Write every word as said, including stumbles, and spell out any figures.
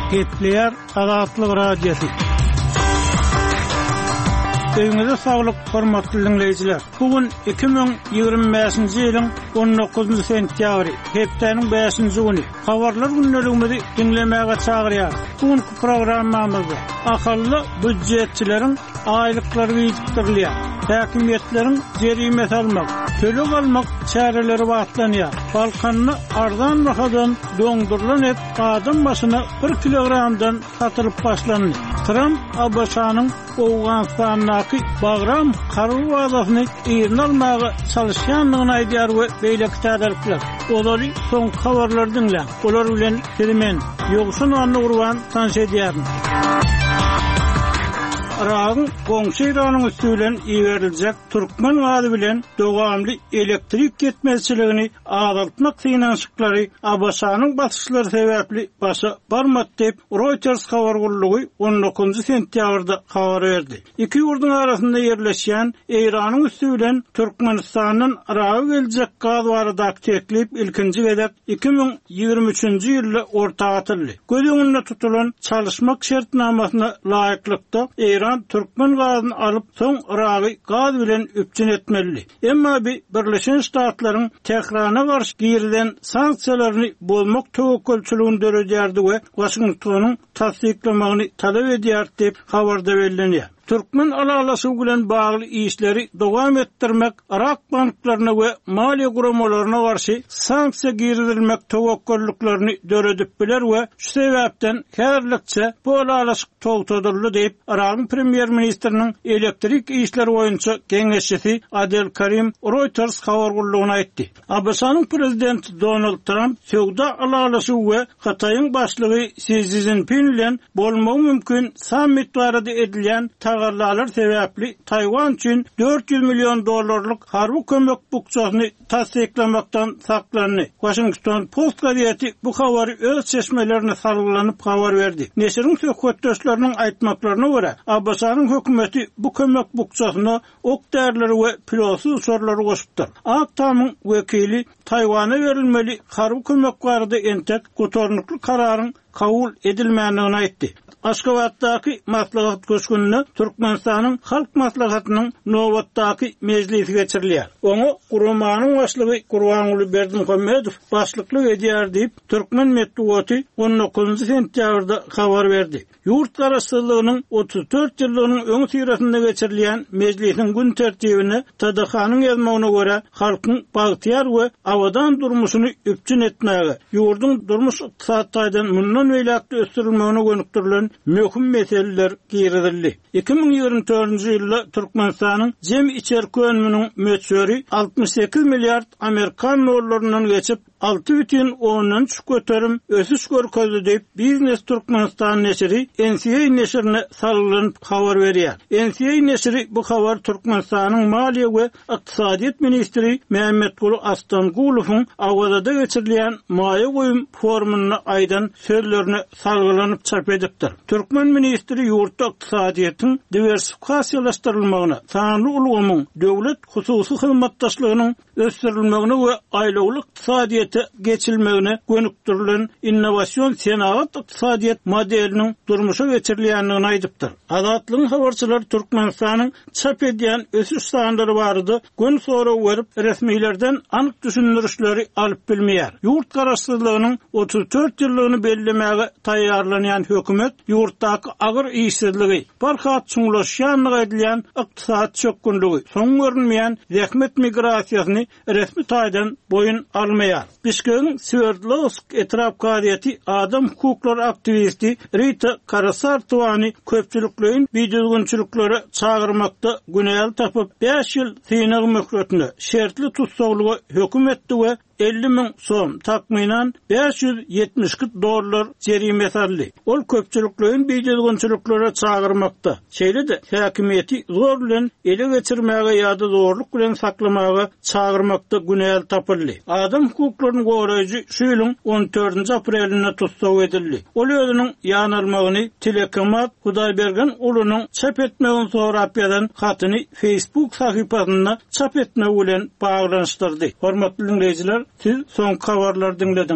Gepleyer Azatlyk Radiosu. Öňüňizde saglyk, hormatly dinleýijiler. Bugün iki bin ýygrimi beşinji ýylyň on dokuzunçy sentýabry, hepdeniň beşinji güni. Habarlar günneligimizi dinlemäge çagyrýar. Bugünkü programmamyzda akally büdjetçileriň aýlyklary ýitdirilýär. Häkimetleriň jerimet almak, tölek almak çäreleri wagtlanýar. Balkanny ardan bahadan doňdurulan et adam başyna bir kilogramdan satylyp başlandy. Trump Abbasanyň Awganistanyňky Bagram karary wadasyny ýerine almagy çalışýanlygyny aýdýar we beýle täderlikler. Olary soň habarlar dinle. Olar bilen kelimen ýogşun anly gurban tanş edýärin. Arağın Goňşeýranyň üstülen ýerilýek Türkmen gady bilen dowamly elektrik ketmezçiligini azaltmak finansyklary Abbasanyň basyşlary sebäpli başa barmat diýip Reuters habar gurulugy on dokuzunçy sentýabrda habar berdi. Iki ýurduň arasynda ýerleşýän Eýranyň üstülen Türkmenistanyň Araga geljek gaz baradaky teklip ilkinji gezek iki bin ýygrimi üçünçi ýylda ortaga atyldy. Göz öňünde tutulan çalışmak şertnamasyna laýyklykda Eýran Türkmen gazyny alyp soň Aragy gaz bilen üpçün etmeli. Emma Birleşen Ştatlaryň Tehrana garşy girden sanksiýalaryny bolmak töwekkülçiligini döredýärdi we Washingtonyň tasdiklamagyny talap edýär diýip habarda berilýär. Türkmen alalasy bilen bagly işleri dowam etdirmek, Irak banklaryna we maliýe guramalaryna garşy sanksiýa girilmek töwekküllüklerini döredip biler we şu sebäpden häzirlikçe bu alalasy togtadyldy diýip Irak premier ministriniň elektrik işleri boýunça geňeşçisi Adel Karim Reuters habar gurulugyna aýtdy. Abbasanyň prezidenti Donald Trump söwda alalasy we Hataýyň başlygy Xi Jinping bilen bolmagy mümkin sammit barada edilýän tagarlar sebäpli Taywan üçin dört yüz milyon dollarlyk harby kömek bukçasyny tasdiklamakdan saklandy. Washington Post gazetesi bu habary öz çeşmelerini sargylanyp habar berdi. Neşriň söhbetdaşlarynyň aýtmaklaryna görä, Abbasanyň hökümeti bu kömek bukçasyna ok därleri we pilosy sorlary goşupdyr. Aktamyň wekili Taywana berilmeli harby kömek barada entek gotornukly kararyň kabul edilmänligini aýtdy. Aşgabatdaky maslahat köşkününe Türkmenistanyň halk maslahatynyň Nowatdaky mejlisi geçirilýär. Oňa Gurumanyň başlygy Gurbanuly Berdimuhammedow başlyklyk edýär diýip Türkmen medeniýeti on dokuzunçy sentýabrda habar berdi. Ýurt garaşsyzlygynyň otuz dört ýyllygynyň öň sirasynda geçirilýän mejlisiň gün tertibine T D H-nyň ýazmagyna görä halkyň bagtyar we awadan durmuşyny üpçün etmäge, ýurdun durmuş ykdysadydan mundan beýlekde ösdürilmegine gönükdirilen möhüm meseleler giridildi. iki bin ýygrimi dördünçi ýylda Türkmenistanyň jem içerki önüminiň möçberi altmış sekiz milliard Amerikan dollarynyň geçip altı бүтүн ondan üç göterim ösüş görkezdi diýip Biznes Türkmenistan neşri N C A neşrine sarylanyp habar berýär. N C A neşri bu habar Türkmenistanyň Maliýe we Ykdysadyýet ministri Mehmet Gulu Astangulowyň Awgada geçirilýän maýa goýum forumuny aýdan sözlerine sargylanyp çap edipdir. Türkmen ministri ýurtda ykdysadyýetin diversifikasiýalaşdyrylmagyna, sanly ulgamyň döwlet hususy hyzmatdaşlygynyň ösdürilmegine we aýlawlyk ykdysadyýet geçilmegine gönükdirilen innovasiýon senagat ykdysadyýet modeliniň durmuşa geçirilýänligini aýdypdyr. Azatlygyň habarçylary Türkmenistanyň çap edýän ösüş sanlary barady gün sonra berip resmiýlerden anyk düşündirişleri alyp bilmeýär. Ýurt garaşsyzlygynyň otuz dört ýyllygyny bellemäge taýýarlanýan hökümet ýurtdaky agyr işsizligi, barhat çuňlaşýanlygy edilýän ykdysat çökünligi, soň görünmeýän zähmet migrasiýasyny resmi taýdan boyun almaýar. Bişkekň Sverdlovsk etraf gazetesi adam hukuklary aktivisti Rita Karasartowany köpçüliklerin biýdüzgünçilikleri çağırmakda günäl tapyp beş ýyl synav möhretine şertli tutsaglygy hökm etdi we elli min soň takminan beş yüz yetmiş iki dollar jerimet aldy. Ol köpçüliklerin biýdüzgünçilikleri çağırmakda. Şeýle-de häkimeti zor bilen ele geçirmäge ýa-da zorluk bilen saklamaga çağırmakda günäl tapyldy. Adam hukuklaryny goraýjy şu ýylyň on dördünçi aprelinde tutsaw edildi. Ol özüniň ýanylmagyny Telekomat Hudaýbergen ulunyň çap etmegini sorap eden hatyny Facebook sahypasynda çap etmek bilen baglanyşdyrdy. Hormatly dinleýijiler, siz soň habarlar dinlediniz.